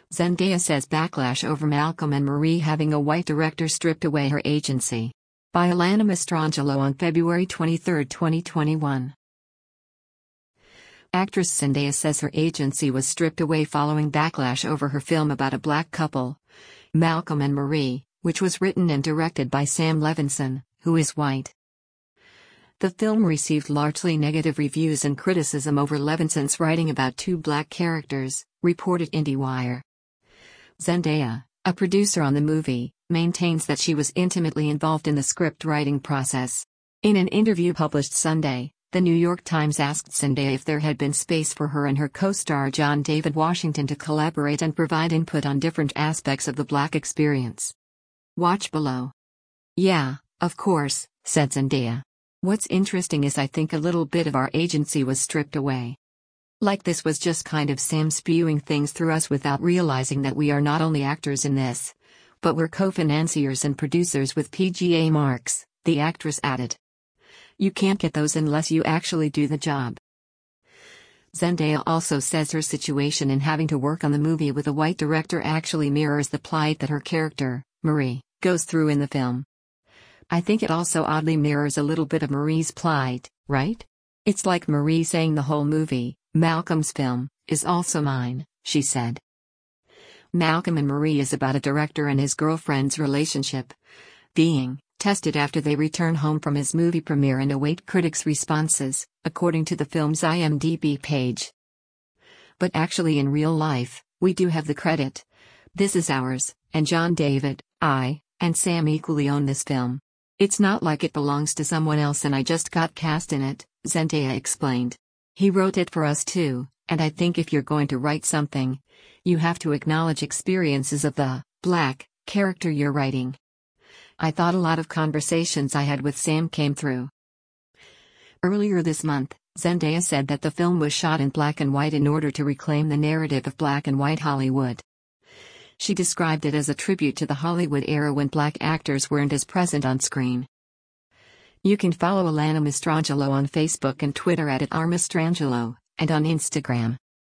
Zendaya says backlash over Malcolm and Marie having a white director stripped away her agency. By Alana Mastrangelo on February 23, 2021. Actress Zendaya says her agency was stripped away following backlash over her film about a black couple, Malcolm and Marie, which was written and directed by Sam Levinson, who is white. The film received largely negative reviews and criticism over Levinson's writing about two black characters, reported IndieWire. Zendaya, a producer on the movie, maintains that she was intimately involved in the script writing process. In an interview published Sunday, The New York Times asked Zendaya if there had been space for her and her co-star John David Washington to collaborate and provide input on different aspects of the black experience. Watch below. "Yeah, of course," said Zendaya. "What's interesting is I think a little bit of our agency was stripped away. Like this was just kind of Sam spewing things through us without realizing that we are not only actors in this, but we're co-financiers and producers with PGA marks," the actress added. "You can't get those unless you actually do the job." Zendaya also says her situation in having to work on the movie with a white director actually mirrors the plight that her character, Marie, goes through in the film. "I think it also oddly mirrors a little bit of Marie's plight, right? It's like Marie saying the whole movie, Malcolm's film, is also mine," she said. Malcolm and Marie is about a director and his girlfriend's relationship being tested after they return home from his movie premiere and await critics' responses, according to the film's IMDb page. "But actually in real life, we do have the credit. This is ours, and John David, I, and Sam equally own this film. It's not like it belongs to someone else and I just got cast in it," Zendaya explained. "He wrote it for us too, and I think if you're going to write something, you have to acknowledge experiences of the black character you're writing. I thought a lot of conversations I had with Sam came through." Earlier this month, Zendaya said that the film was shot in black and white in order to reclaim the narrative of black and white Hollywood. She described it as a tribute to the Hollywood era when black actors weren't as present on screen. You can follow Alana Mastrangelo on Facebook and Twitter @RMastrangelo, and on Instagram